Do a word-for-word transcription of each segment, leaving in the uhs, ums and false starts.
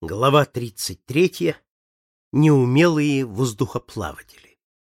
Глава тридцать третья. Неумелые воздухоплаватели.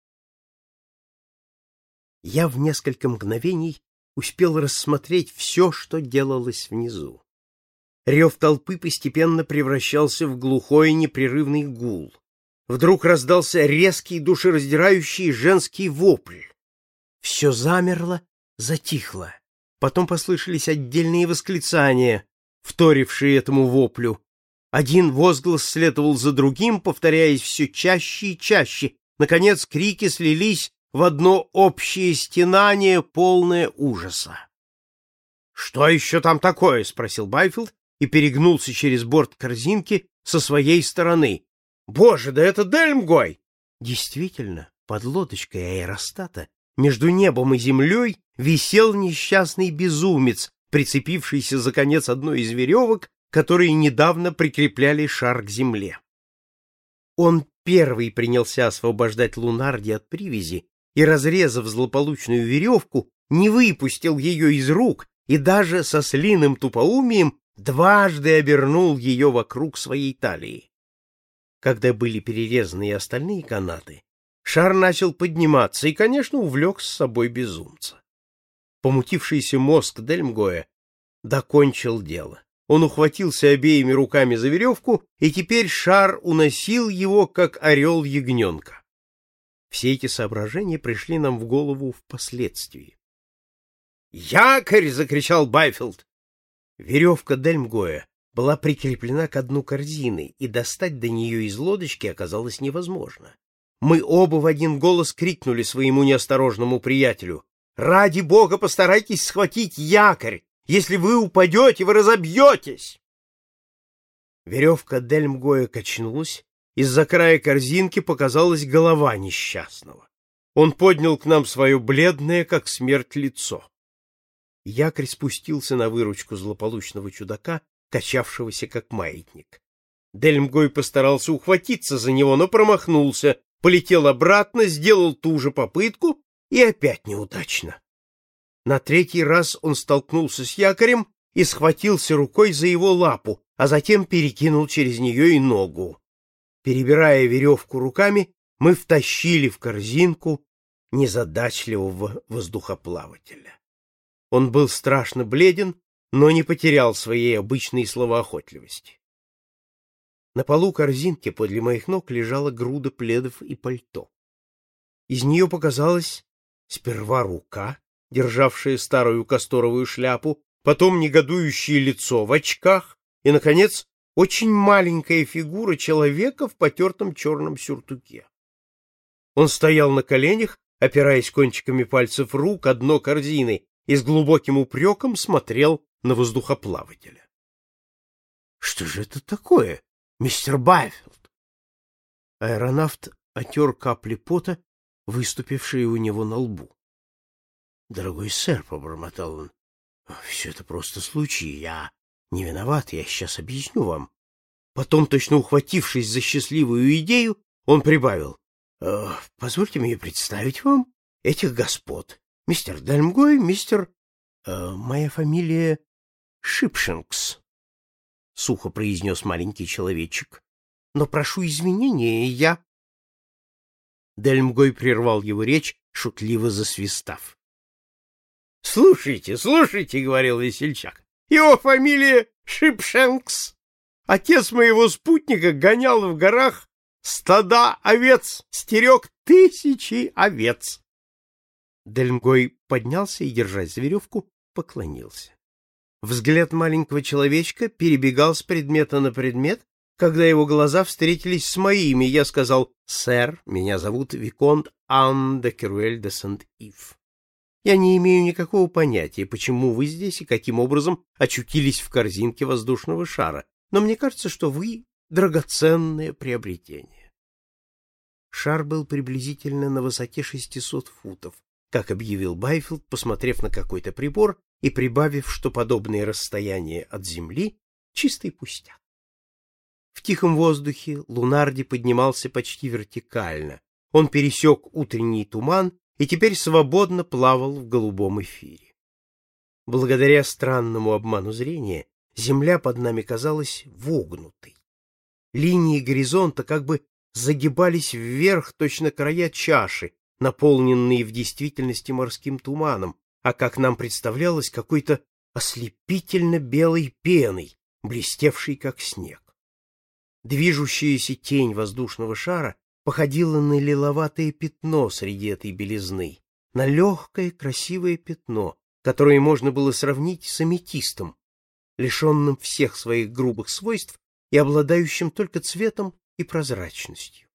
Я в несколько мгновений успел рассмотреть все, что делалось внизу. Рев толпы постепенно превращался в глухой непрерывный гул. Вдруг раздался резкий, душераздирающий женский вопль. Все замерло, затихло. Потом послышались отдельные восклицания, вторившие этому воплю. Один возглас следовал за другим, повторяясь все чаще и чаще. Наконец крики слились в одно общее стенание, полное ужаса. — Что еще там такое? — спросил Байфилд и перегнулся через борт корзинки со своей стороны. — Боже, да это Дельмгой! Действительно, под лодочкой аэростата между небом и землей висел несчастный безумец, прицепившийся за конец одной из веревок, которые недавно прикрепляли шар к земле. Он первый принялся освобождать Лунарди от привязи и, разрезав злополучную веревку, не выпустил ее из рук и даже со слиным тупоумием дважды обернул ее вокруг своей талии. Когда были перерезаны и остальные канаты, шар начал подниматься и, конечно, увлек с собой безумца. Помутившийся мозг Дельмгоя докончил дело. Он ухватился обеими руками за веревку, и теперь шар уносил его, как орел ягненка. Все эти соображения пришли нам в голову впоследствии. «Якорь!» — закричал Байфилд. Веревка Дельмгоя была прикреплена к дну корзины, и достать до нее из лодочки оказалось невозможно. Мы оба в один голос крикнули своему неосторожному приятелю: «Ради бога, постарайтесь схватить якорь! Если вы упадете, вы разобьетесь!» Веревка Дельмгоя качнулась, из-за края корзинки показалась голова несчастного. Он поднял к нам свое бледное, как смерть, лицо. Якорь спустился на выручку злополучного чудака, качавшегося как маятник. Дельмгой постарался ухватиться за него, но промахнулся, полетел обратно, сделал ту же попытку и опять неудачно. На третий раз он столкнулся с якорем и схватился рукой за его лапу, а затем перекинул через нее и ногу. Перебирая веревку руками, мы втащили в корзинку незадачливого воздухоплавателя. Он был страшно бледен, но не потерял своей обычной словоохотливости. На полу корзинки подле моих ног лежала груда пледов и пальто. Из нее показалась сперва рука, державшая старую касторовую шляпу, потом негодующее лицо в очках и, наконец, очень маленькая фигура человека в потертом черном сюртуке. Он стоял на коленях, опираясь кончиками пальцев рук о дно корзины, и с глубоким упреком смотрел на воздухоплавателя. — Что же это такое, мистер Байфилд? Аэронавт отер капли пота, выступившие у него на лбу. — Дорогой сэр, — побормотал он, — все это просто случай, я не виноват, я сейчас объясню вам. Потом, точно ухватившись за счастливую идею, он прибавил: э, — Позвольте мне представить вам этих господ. Мистер Дельмгой, мистер... Э, моя фамилия Шипшинкс, — сухо произнес маленький человечек. — Но прошу извинения, я... Дельмгой прервал его речь, шутливо засвистав. — Слушайте, слушайте, — говорил весельчак, — его фамилия Шипшенкс. Отец моего спутника гонял в горах стада овец, стерег тысячи овец. Дельмгой поднялся и, держась за веревку, поклонился. Взгляд маленького человечка перебегал с предмета на предмет. Когда его глаза встретились с моими, я сказал: «Сэр, меня зовут Виконт Ан де Керуэль де Сент-Ив. Я не имею никакого понятия, почему вы здесь и каким образом очутились в корзинке воздушного шара, но мне кажется, что вы драгоценное приобретение». Шар был приблизительно на высоте шестисот футов, как объявил Байфилд, посмотрев на какой-то прибор и прибавив, что подобное расстояние от земли — чистый пустяк. В тихом воздухе Лунарди поднимался почти вертикально. Он пересек утренний туман и теперь свободно плавал в голубом эфире. Благодаря странному обману зрения земля под нами казалась вогнутой. Линии горизонта как бы загибались вверх, точно края чаши, наполненные в действительности морским туманом, а, как нам представлялось, какой-то ослепительно белой пеной, блестевшей как снег. Движущаяся тень воздушного шара походила на лиловатое пятно среди этой белизны, на легкое красивое пятно, которое можно было сравнить с аметистом, лишенным всех своих грубых свойств и обладающим только цветом и прозрачностью.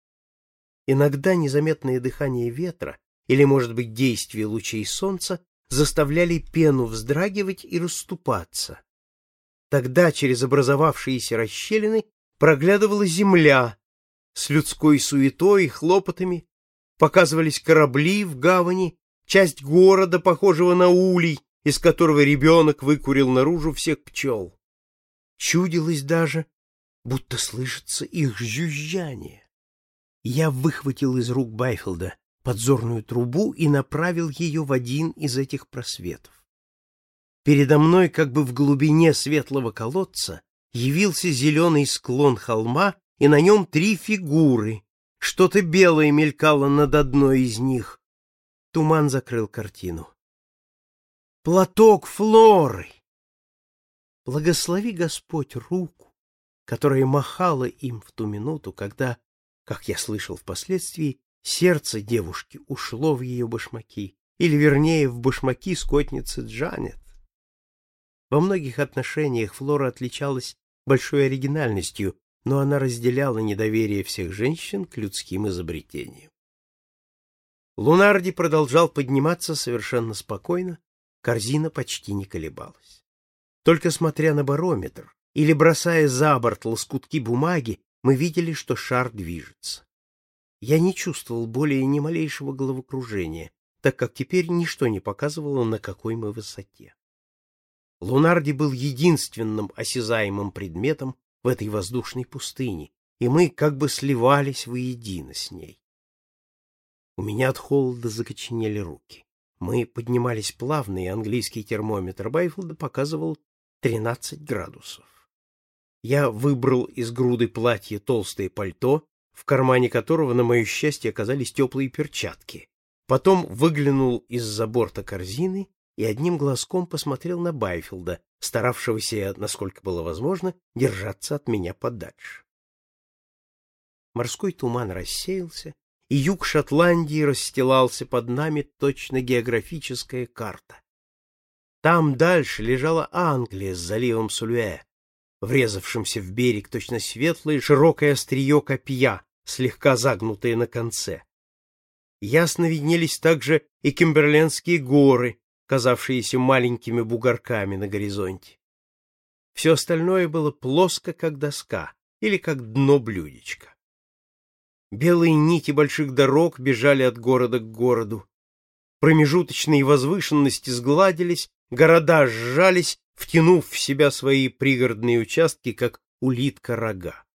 Иногда незаметное дыхание ветра или, может быть, действие лучей солнца заставляли пену вздрагивать и расступаться. Тогда через образовавшиеся расщелины проглядывала земля с людской суетой и хлопотами, показывались корабли в гавани, часть города, похожего на улей, из которого ребенок выкурил наружу всех пчел. Чудилось даже, будто слышится их жужжание. Я выхватил из рук Байфилда подзорную трубу и направил ее в один из этих просветов. Передо мной, как бы в глубине светлого колодца, явился зеленый склон холма, и на нем три фигуры. Что-то белое мелькало над одной из них. Туман закрыл картину. Платок Флоры! Благослови Господь руку, которая махала им в ту минуту, когда, как я слышал впоследствии, сердце девушки ушло в ее башмаки, или, вернее, в башмаки скотницы Джанет. Во многих отношениях Флора отличалась большой оригинальностью, но она разделяла недоверие всех женщин к людским изобретениям. Лунарди продолжал подниматься совершенно спокойно, корзина почти не колебалась. Только смотря на барометр или бросая за борт лоскутки бумаги, мы видели, что шар движется. Я не чувствовал более ни малейшего головокружения, так как теперь ничто не показывало, на какой мы высоте. Лунарди был единственным осязаемым предметом в этой воздушной пустыне, и мы как бы сливались воедино с ней. У меня от холода закоченели руки. Мы поднимались плавно, и английский термометр Байфилда показывал тринадцать градусов. Я выбрал из груды платья толстое пальто, в кармане которого, на мое счастье, оказались теплые перчатки. Потом выглянул из-за борта корзины и одним глазком посмотрел на Байфилда, старавшегося, насколько было возможно, держаться от меня подальше. Морской туман рассеялся, и юг Шотландии расстилался под нами точно географическая карта. Там дальше лежала Англия с заливом Солюэ, врезавшимся в берег точно светлое широкое острие копья, слегка загнутое на конце. Ясно виднелись также и Кимберлендские горы, казавшиеся маленькими бугорками на горизонте. Все остальное было плоско, как доска, или как дно блюдечка. Белые нити больших дорог бежали от города к городу. Промежуточные возвышенности сгладились, города сжались, втянув в себя свои пригородные участки, как улитка рога.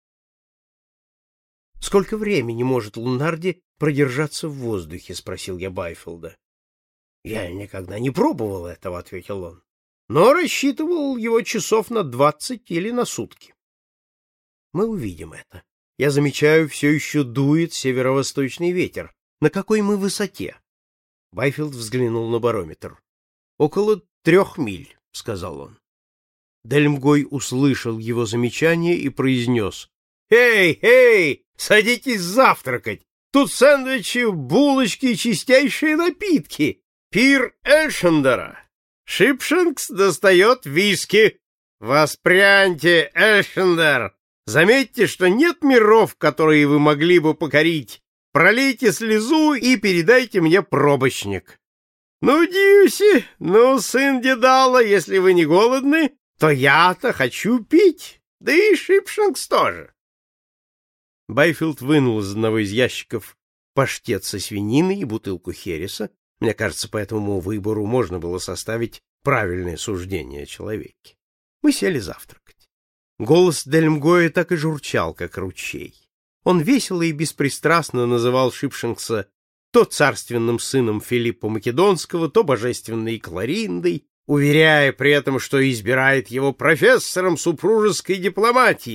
— Сколько времени может Лунарди продержаться в воздухе? — спросил я Байфилда. — Я никогда не пробовал этого, — ответил он, — но рассчитывал его часов на двадцать или на сутки. Мы увидим это. Я замечаю, все еще дует северо-восточный ветер. На какой мы высоте? Байфилд взглянул на барометр. — Около трех миль, — сказал он. Дельмгой услышал его замечание и произнес: «Эй, эй, садитесь завтракать! Тут сэндвичи, булочки и чистейшие напитки! Пир Эльшендера! Шипшинкс достает виски! Воспряньте, Эльшендер! Заметьте, что нет миров, которые вы могли бы покорить! Пролейте слезу и передайте мне пробочник! Ну, Дьюси, ну, сын Дедала, если вы не голодны, то я-то хочу пить, да и Шипшинкс тоже!» Байфилд вынул из одного из ящиков паштет со свининой и бутылку хереса. Мне кажется, по этому выбору можно было составить правильное суждение о человеке. Мы сели завтракать. Голос Дельмгоя так и журчал, как ручей. Он весело и беспристрастно называл Шипшинкса то царственным сыном Филиппа Македонского, то божественной Клариндой, уверяя при этом, что избирает его профессором супружеской дипломатии,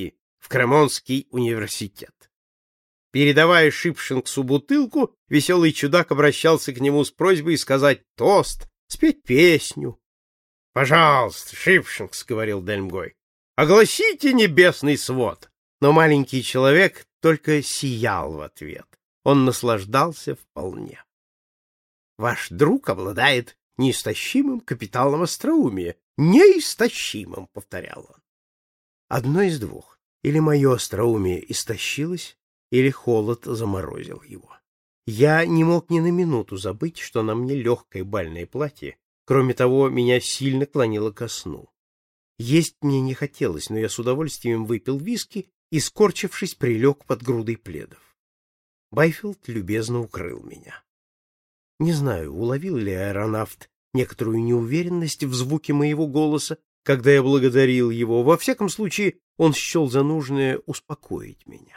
в Кремонский университет. Передавая Шипшингсу бутылку, веселый чудак обращался к нему с просьбой сказать тост, спеть песню. — Пожалуйста, Шипшингс, — говорил Дельмгой, — огласите небесный свод. Но маленький человек только сиял в ответ. Он наслаждался вполне. — Ваш друг обладает неистощимым капиталом остроумия. Неистощимым, — повторял он. Одно из двух. Или мое остроумие истощилось, или холод заморозил его. Я не мог ни на минуту забыть, что на мне легкое бальное платье. Кроме того, меня сильно клонило ко сну. Есть мне не хотелось, но я с удовольствием выпил виски и, скорчившись, прилег под грудой пледов. Байфилд любезно укрыл меня. Не знаю, уловил ли аэронавт некоторую неуверенность в звуке моего голоса, когда я благодарил его. Во всяком случае, он счел за нужное успокоить меня.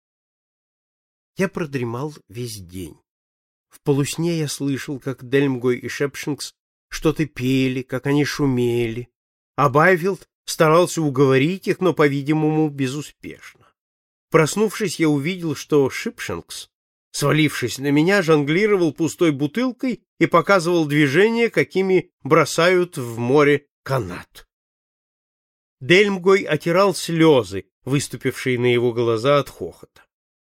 Я продремал весь день. В полусне я слышал, как Дельмгой и Шипшингс что-то пели, как они шумели, а Байфилд старался уговорить их, но, по-видимому, безуспешно. Проснувшись, я увидел, что Шипшингс, свалившись на меня, жонглировал пустой бутылкой и показывал движения, какими бросают в море канат. Дельмгой отирал слезы, выступившие на его глаза от хохота.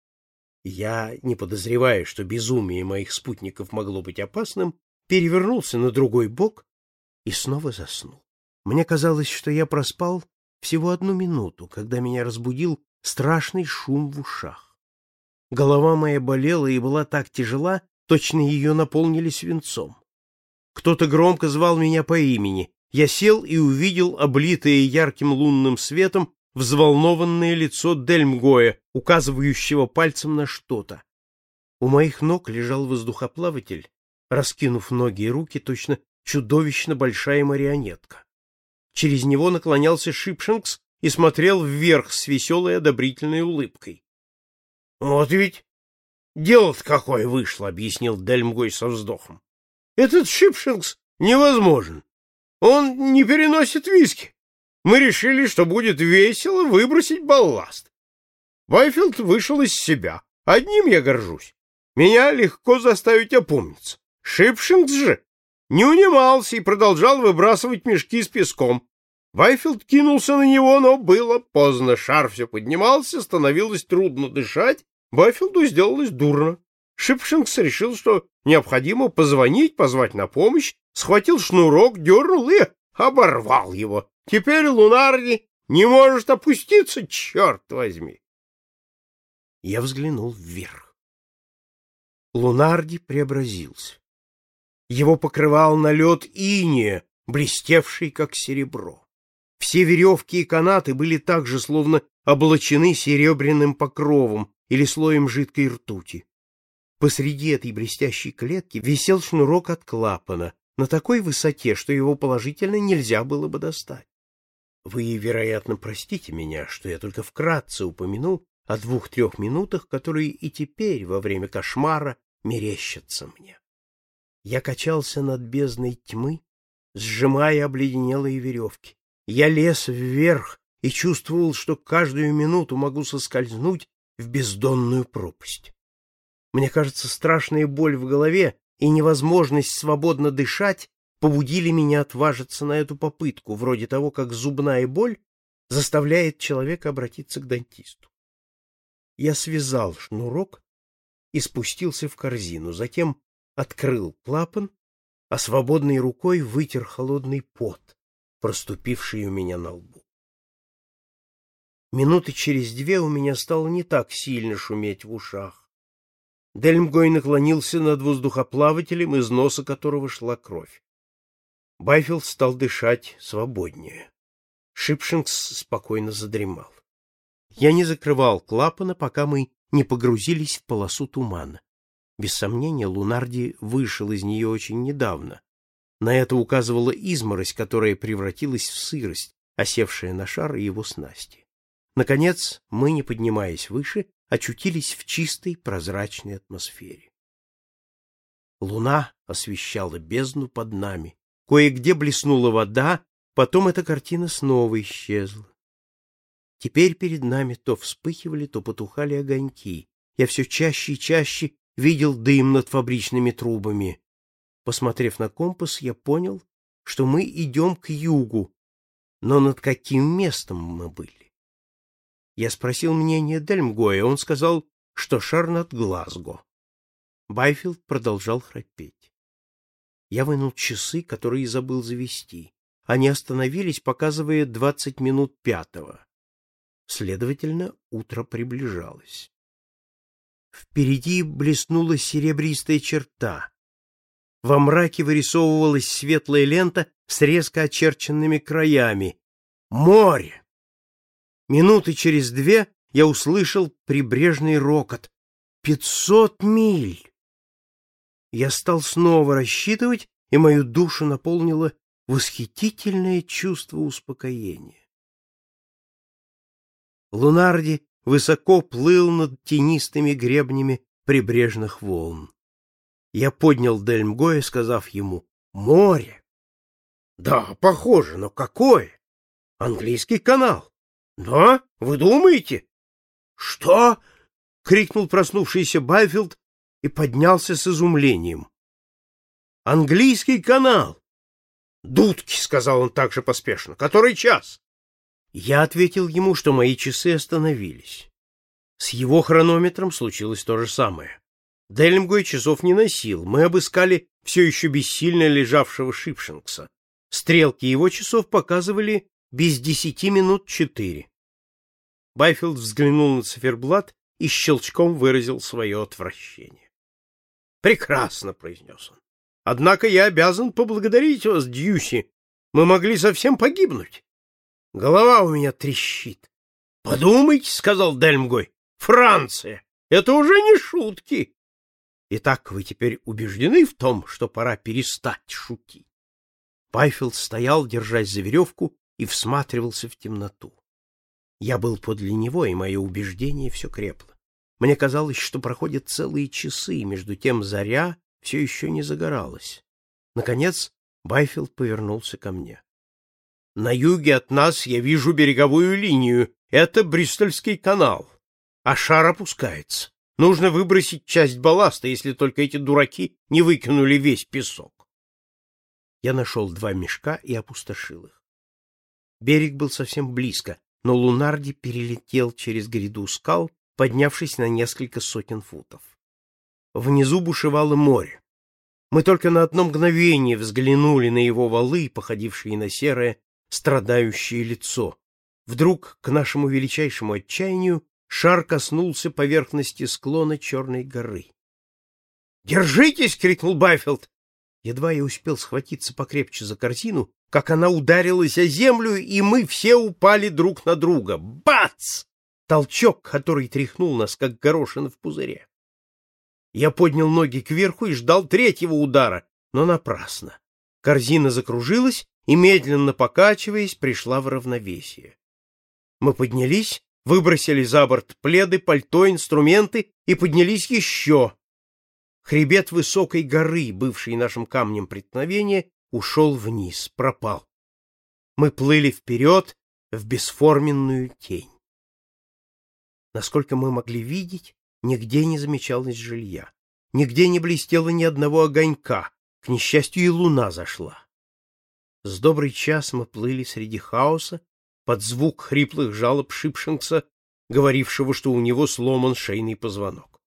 Я, не подозревая, что безумие моих спутников могло быть опасным, перевернулся на другой бок и снова заснул. Мне казалось, что я проспал всего одну минуту, когда меня разбудил страшный шум в ушах. Голова моя болела и была так тяжела, точно ее наполнили свинцом. Кто-то громко звал меня по имени. Я сел и увидел облитое ярким лунным светом взволнованное лицо Дельмгоя, указывающего пальцем на что-то. У моих ног лежал воздухоплаватель, раскинув ноги и руки, точно чудовищно большая марионетка. Через него наклонялся Шипшингс и смотрел вверх с веселой одобрительной улыбкой. — Вот ведь дело-то какое вышло, — объяснил Дельмгой со вздохом. — Этот Шипшингс невозможен. Он не переносит виски. Мы решили, что будет весело выбросить балласт. Байфилд вышел из себя. Одним я горжусь. Меня легко заставить опомниться. Шипшингс же не унимался и продолжал выбрасывать мешки с песком. Байфилд кинулся на него, но было поздно. Шар все поднимался, становилось трудно дышать. Байфилду сделалось дурно. Шипшингс решил, что необходимо позвонить, позвать на помощь, схватил шнурок, дернул и оборвал его. Теперь Лунарди не может опуститься, черт возьми. Я взглянул вверх. Лунарди преобразился. Его покрывал налет инея, блестевший, как серебро. Все веревки и канаты были также словно облачены серебряным покровом или слоем жидкой ртути. Посреди этой блестящей клетки висел шнурок от клапана на такой высоте, что его положительно нельзя было бы достать. Вы, вероятно, простите меня, что я только вкратце упомянул о двух-трех минутах, которые и теперь, во время кошмара, мерещатся мне. Я качался над бездной тьмы, сжимая обледенелые веревки. Я лез вверх и чувствовал, что каждую минуту могу соскользнуть в бездонную пропасть. Мне кажется, страшная боль в голове и невозможность свободно дышать побудили меня отважиться на эту попытку, вроде того, как зубная боль заставляет человека обратиться к дантисту. Я связал шнурок и спустился в корзину, затем открыл клапан, а свободной рукой вытер холодный пот, проступивший у меня на лбу. Минуты через две у меня стало не так сильно шуметь в ушах. Дельмгой наклонился над воздухоплавателем, из носа которого шла кровь. Байфилд стал дышать свободнее. Шипшингс спокойно задремал. Я не закрывал клапана, пока мы не погрузились в полосу тумана. Без сомнения, Лунарди вышел из нее очень недавно. На это указывала изморозь, которая превратилась в сырость, осевшая на шар и его снасти. Наконец, мы, не поднимаясь выше, очутились в чистой прозрачной атмосфере. Луна освещала бездну под нами. Кое-где блеснула вода, потом эта картина снова исчезла. Теперь перед нами то вспыхивали, то потухали огоньки. Я все чаще и чаще видел дым над фабричными трубами. Посмотрев на компас, я понял, что мы идем к югу, но над каким местом мы были? Я спросил мнение Дельмгоя, он сказал, что шар над Глазго. Байфилд продолжал храпеть. Я вынул часы, которые забыл завести. Они остановились, показывая двадцать минут пятого. Следовательно, утро приближалось. Впереди блеснула серебристая черта. Во мраке вырисовывалась светлая лента с резко очерченными краями. Море! Минуты через две я услышал прибрежный рокот. Пятьсот миль! Я стал снова рассчитывать, и мою душу наполнило восхитительное чувство успокоения. Лунарди высоко плыл над тенистыми гребнями прибрежных волн. Я поднял Дельмгоя, сказав ему: «Море!» «Да, похоже, но какое? Английский канал!» «Да? Вы думаете?» «Что?» — крикнул проснувшийся Байфилд и поднялся с изумлением. «Английский канал!» «Дудки!» — сказал он также поспешно. «Который час?» Я ответил ему, что мои часы остановились. С его хронометром случилось то же самое. Дельмгой часов не носил. Мы обыскали все еще бессильно лежавшего Шипшингса. Стрелки его часов показывали без десяти минут четыре. Байфилд взглянул на циферблат и щелчком выразил свое отвращение. «Прекрасно!» — произнес он. «Однако я обязан поблагодарить вас, Дьюси. Мы могли совсем погибнуть. Голова у меня трещит». «Подумайте», — сказал Дельмгой, — «Франция! Это уже не шутки!» «Итак, вы теперь убеждены в том, что пора перестать шутить?» Байфилд стоял, держась за веревку, и всматривался в темноту. Я был подле него, и мое убеждение все крепло. Мне казалось, что проходят целые часы, между тем заря все еще не загоралась. Наконец Байфилд повернулся ко мне. «На юге от нас я вижу береговую линию. Это Бристольский канал. А шар опускается. Нужно выбросить часть балласта, если только эти дураки не выкинули весь песок». Я нашел два мешка и опустошил их. Берег был совсем близко, но Лунарди перелетел через гряду скал, поднявшись на несколько сотен футов. Внизу бушевало море. Мы только на одно мгновение взглянули на его валы, походившие на серое, страдающее лицо. Вдруг, к нашему величайшему отчаянию, шар коснулся поверхности склона Черной горы. «Держитесь!» — крикнул Байфилд. Едва я успел схватиться покрепче за корзину, как она ударилась о землю, и мы все упали друг на друга. Бац! Толчок, который тряхнул нас, как горошина в пузыре. Я поднял ноги кверху и ждал третьего удара, но напрасно. Корзина закружилась и, медленно покачиваясь, пришла в равновесие. Мы поднялись, выбросили за борт пледы, пальто, инструменты и поднялись еще. Хребет высокой горы, бывший нашим камнем преткновения, ушел вниз, пропал. Мы плыли вперед в бесформенную тень. Насколько мы могли видеть, нигде не замечалось жилья. Нигде не блестело ни одного огонька. К несчастью, и луна зашла. С добрый час мы плыли среди хаоса, под звук хриплых жалоб Шипшингса, говорившего, что у него сломан шейный позвонок.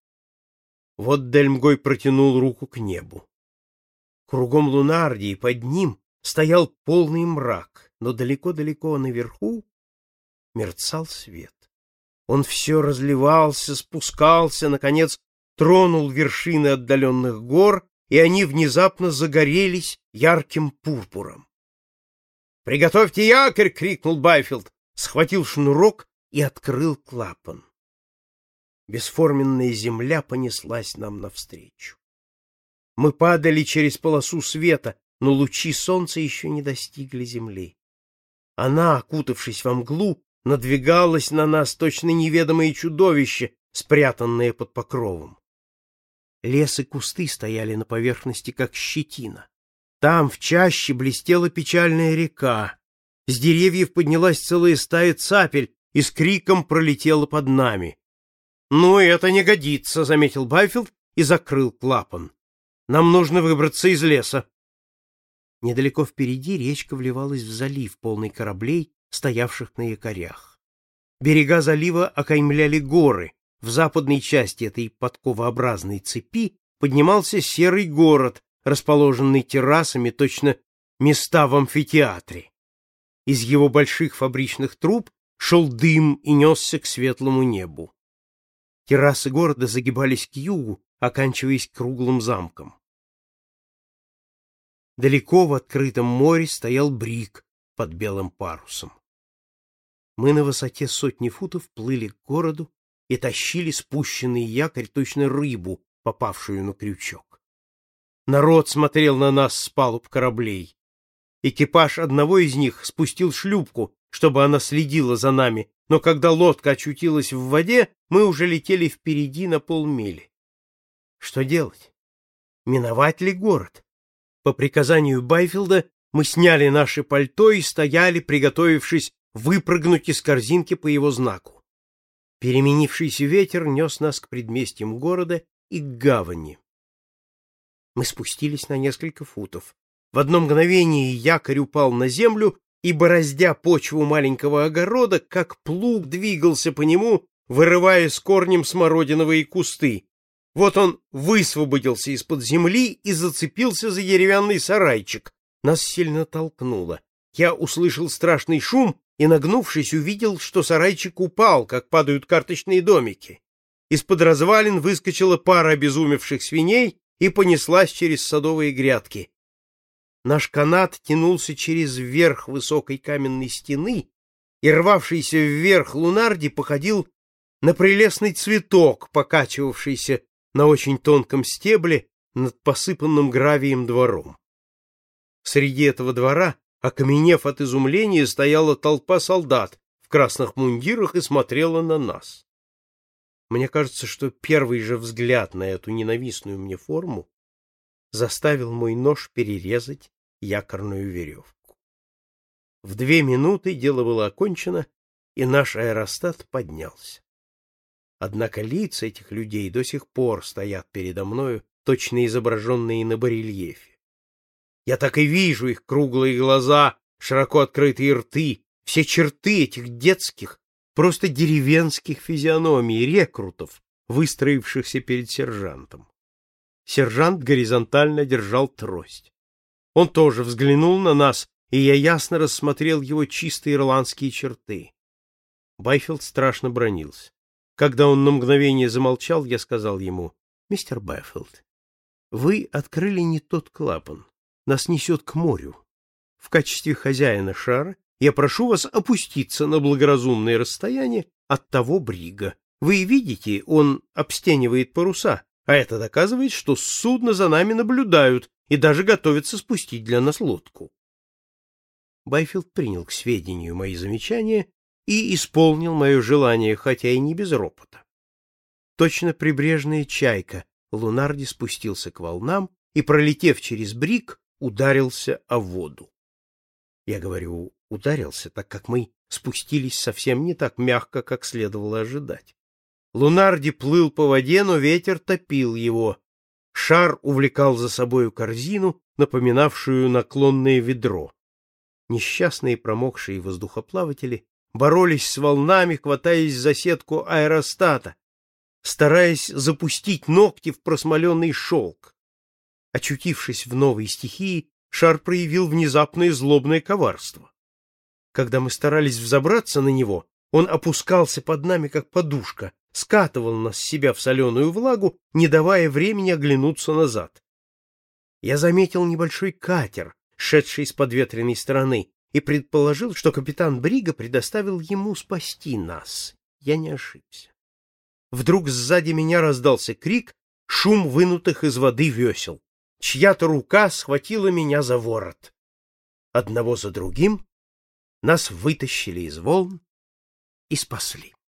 Вот Дельмгой протянул руку к небу. Кругом Лунарди и под ним стоял полный мрак, но далеко-далеко наверху мерцал свет. Он все разливался, спускался, наконец тронул вершины отдаленных гор, и они внезапно загорелись ярким пурпуром. «Приготовьте якорь!» — крикнул Байфилд, схватил шнурок и открыл клапан. Бесформенная земля понеслась нам навстречу. Мы падали через полосу света, но лучи солнца еще не достигли земли. Она, окутавшись во мглу, надвигалась на нас точно неведомое чудовище, спрятанное под покровом. Лес и кусты стояли на поверхности, как щетина. Там, в чаще, блестела печальная река. С деревьев поднялась целая стая цапель, и с криком пролетела под нами. «Ну, это не годится», — заметил Байфилд и закрыл клапан. «Нам нужно выбраться из леса». Недалеко впереди речка вливалась в залив, полный кораблей, стоявших на якорях. Берега залива окаймляли горы. В западной части этой подковообразной цепи поднимался серый город, расположенный террасами, точно места в амфитеатре. Из его больших фабричных труб шел дым и несся к светлому небу. Террасы города загибались к югу, оканчиваясь круглым замком. Далеко в открытом море стоял бриг под белым парусом. Мы на высоте сотни футов плыли к городу и тащили спущенный якорь, точно рыбу, попавшую на крючок. Народ смотрел на нас с палуб кораблей. Экипаж одного из них спустил шлюпку, чтобы она следила за нами, но когда лодка очутилась в воде, мы уже летели впереди на полмили. Что делать? Миновать ли город? По приказанию Байфилда мы сняли наши пальто и стояли, приготовившись выпрыгнуть из корзинки по его знаку. Переменившийся ветер нес нас к предместьям города и к гавани. Мы спустились на несколько футов. В одно мгновение якорь упал на землю, и, бороздя почву маленького огорода, как плуг двигался по нему, вырывая с корнем смородиновые кусты. Вот он высвободился из-под земли и зацепился за деревянный сарайчик. Нас сильно толкнуло. Я услышал страшный шум и, нагнувшись, увидел, что сарайчик упал, как падают карточные домики. Из-под развалин выскочила пара обезумевших свиней и понеслась через садовые грядки. Наш канат тянулся через верх высокой каменной стены, и рвавшийся вверх Лунарди походил на прелестный цветок, покачивавшийся на очень тонком стебле над посыпанным гравием двором. Среди этого двора, окаменев от изумления, стояла толпа солдат в красных мундирах и смотрела на нас. Мне кажется, что первый же взгляд на эту ненавистную мне форму заставил мой нож перерезать якорную веревку. В две минуты дело было окончено, и наш аэростат поднялся. Однако лица этих людей до сих пор стоят передо мною, точно изображенные на барельефе. Я так и вижу их круглые глаза, широко открытые рты, все черты этих детских, просто деревенских физиономий рекрутов, выстроившихся перед сержантом. Сержант горизонтально держал трость. Он тоже взглянул на нас, и я ясно рассмотрел его чистые ирландские черты. Байфилд страшно бранился. Когда он на мгновение замолчал, я сказал ему: «Мистер Байфилд, вы открыли не тот клапан. Нас несет к морю. В качестве хозяина шара я прошу вас опуститься на благоразумное расстояние от того брига. Вы видите, он обстенивает паруса, а это доказывает, что с судна за нами наблюдают и даже готовятся спустить для нас лодку». Байфилд принял к сведению мои замечания и исполнил мое желание, хотя и не без ропота. Точно прибрежная чайка, Лунарди спустился к волнам и, пролетев через бриг, ударился о воду. Я говорю «ударился», так как мы спустились совсем не так мягко, как следовало ожидать. Лунарди плыл по воде, но ветер топил его. Шар увлекал за собою корзину, напоминавшую наклонное ведро. Несчастные промокшие воздухоплаватели боролись с волнами, хватаясь за сетку аэростата, стараясь запустить ногти в просмоленный шелк. Очутившись в новой стихии, шар проявил внезапное злобное коварство. Когда мы старались взобраться на него, он опускался под нами, как подушка, скатывал нас с себя в соленую влагу, не давая времени оглянуться назад. Я заметил небольшой катер, шедший с подветренной стороны, и предположил, что капитан брига предоставил ему спасти нас. Я не ошибся. Вдруг сзади меня раздался крик, шум вынутых из воды весел. Чья-то рука схватила меня за ворот. Одного за другим нас вытащили из волн и спасли.